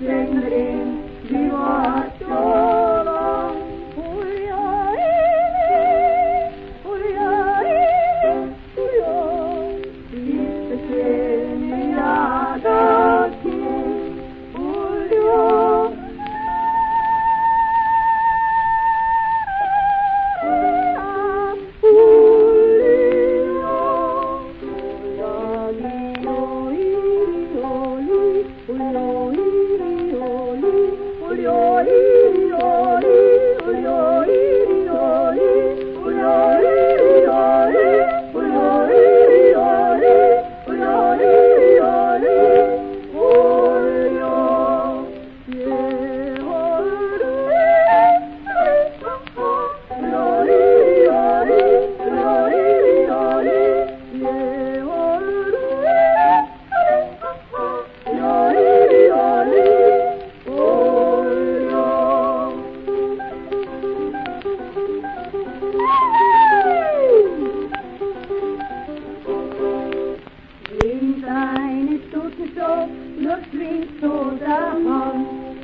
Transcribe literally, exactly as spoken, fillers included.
längre in, vi var sova. Oja, ili, oja, ili, oja, vi specielni jaga till, oja. Ein ist tot so, nur springt so davon.